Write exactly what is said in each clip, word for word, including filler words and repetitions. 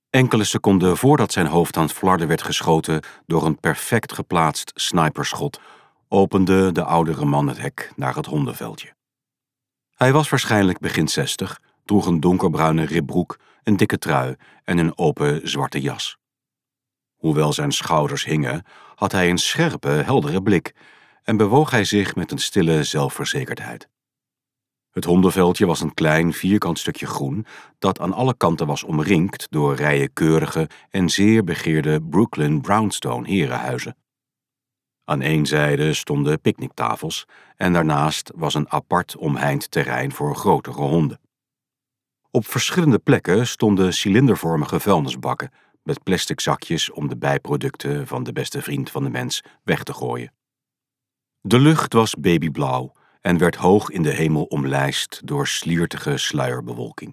Enkele seconden voordat zijn hoofd aan flarden werd geschoten door een perfect geplaatst sniperschot, opende de oudere man het hek naar het hondenveldje. Hij was waarschijnlijk begin zestig, droeg een donkerbruine ribbroek, een dikke trui en een open zwarte jas. Hoewel zijn schouders hingen, had hij een scherpe, heldere blik en bewoog hij zich met een stille zelfverzekerdheid. Het hondenveldje was een klein, vierkant stukje groen dat aan alle kanten was omringd door rijen keurige en zeer begeerde Brooklyn brownstone herenhuizen. Aan één zijde stonden picknicktafels en daarnaast was een apart omheind terrein voor grotere honden. Op verschillende plekken stonden cilindervormige vuilnisbakken met plastic zakjes om de bijproducten van de beste vriend van de mens weg te gooien. De lucht was babyblauw en werd hoog in de hemel omlijst door sliertige sluierbewolking.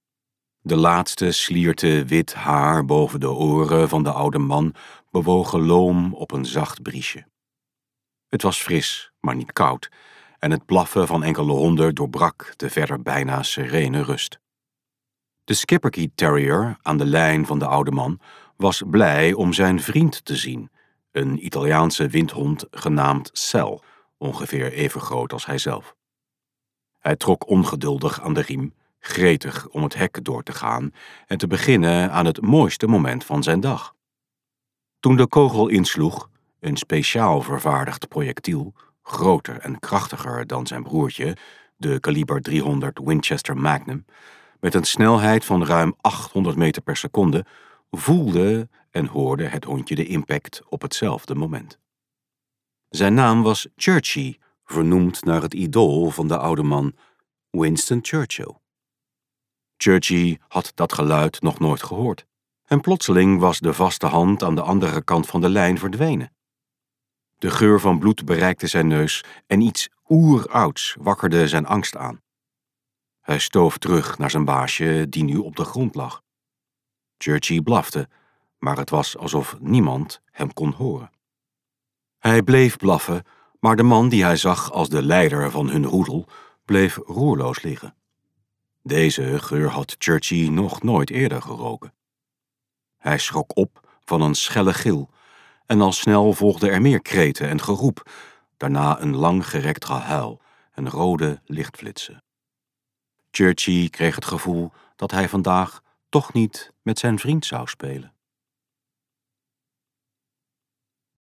De laatste slierte wit haar boven de oren van de oude man bewogen loom op een zacht briesje. Het was fris, maar niet koud, en het blaffen van enkele honden doorbrak de verder bijna serene rust. De Schipperke Terrier aan de lijn van de oude man was blij om zijn vriend te zien, een Italiaanse windhond genaamd Sal, ongeveer even groot als hijzelf. Hij trok ongeduldig aan de riem, gretig om het hek door te gaan en te beginnen aan het mooiste moment van zijn dag. Toen de kogel insloeg, een speciaal vervaardigd projectiel, groter en krachtiger dan zijn broertje, de kaliber driehonderd Winchester Magnum, met een snelheid van ruim achthonderd meter per seconde, voelde en hoorde het hondje de impact op hetzelfde moment. Zijn naam was Churchy, vernoemd naar het idool van de oude man, Winston Churchill. Churchy had dat geluid nog nooit gehoord, en plotseling was de vaste hand aan de andere kant van de lijn verdwenen. De geur van bloed bereikte zijn neus en iets oerouds wakkerde zijn angst aan. Hij stoof terug naar zijn baasje, die nu op de grond lag. Churchy blafte, maar het was alsof niemand hem kon horen. Hij bleef blaffen, maar de man die hij zag als de leider van hun roedel bleef roerloos liggen. Deze geur had Churchy nog nooit eerder geroken. Hij schrok op van een schelle gil en al snel volgden er meer kreten en geroep, daarna een lang gerekt gehuil en rode lichtflitsen. Churchy kreeg het gevoel dat hij vandaag toch niet met zijn vriend zou spelen.